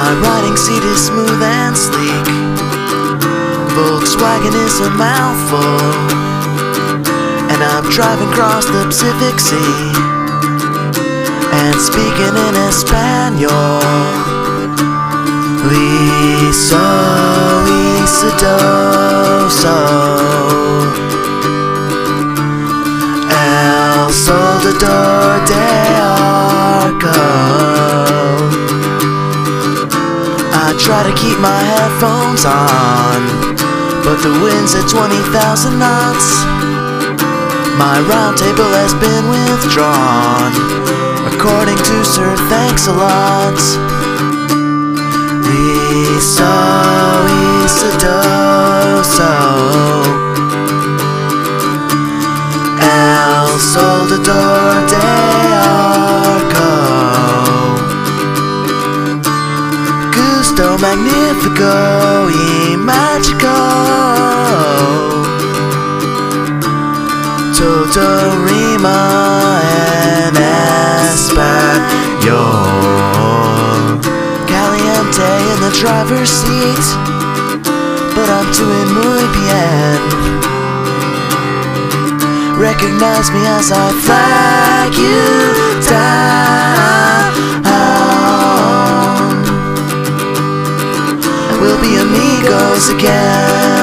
My riding seat is smooth and sleek. Volkswagen is a mouthful, and I'm driving across the Pacific Sea and speaking in Espanol. Liso, Lisa, do, so El Soldador de Arco. I try to keep my headphones on, but the wind's at 20,000 knots. My round table has been withdrawn, according to Sir Thanks-a-Lot. Liso, Lisa, do, so El Soldador de Arco. Gusto magnifico y magico, todo rima en español. Caliente in the driver's seat, but I'm doing muy bien. Recognize me as I flag you down. We'll be amigos again.